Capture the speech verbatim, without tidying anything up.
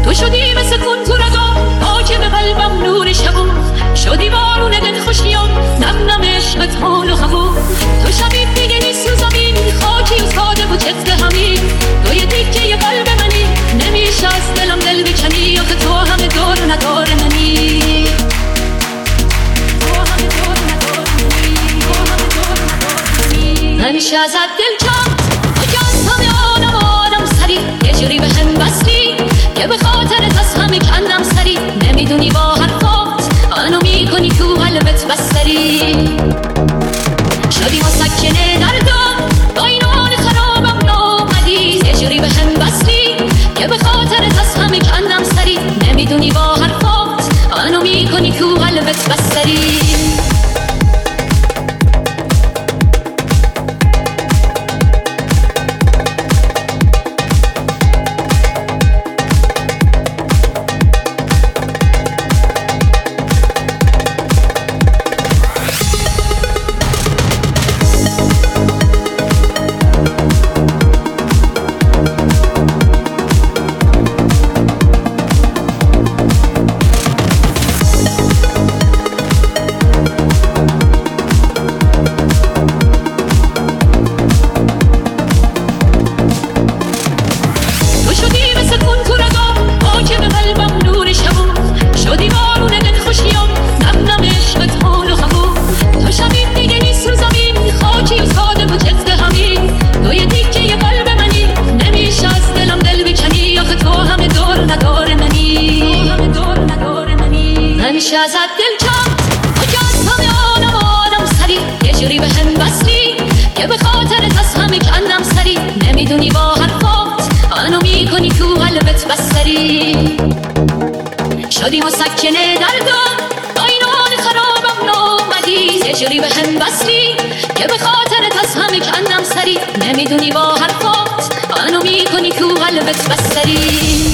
تو شدی مثل کن تو رگا حاکم قلبم نور شبا شدی بارون دل خوشیام نم نم عشقت حال و هوا تو شبیه دیگه نیست و زمین خاکی و ساده و جد همین تو یه دیگه قلب منی نمیشه از دلم دل بکنی آخه تو همه دار ندار منی همیشه ازت دل کرد که از همه آدم آدم سری یه جوری به هم بستی که به خاطرت از همه کندم سری نمیدونی با حرفات آنو میکنی تو قلبت بستری شدی مسکنه دردم با این حال خرابم نامدی یه جوری به هم بستی که به خاطرت از همه کندم سری نمیدونی با حرفات آنو میکنی تو قلبت بستری همیشه ازت دل کرد که از همه آدم آدم سری یه جوری به هم بستی که به خاطرت از همه کندم سری نمیدونی با حرفات آنو میکنی تو قلبت بستری شدی مسکنه دردم با این حال خرابم نامدی یه جوری به هم بستی که به خاطرت از همه کندم سری نمیدونی با حرفات آنو میکنی تو قلبت بستری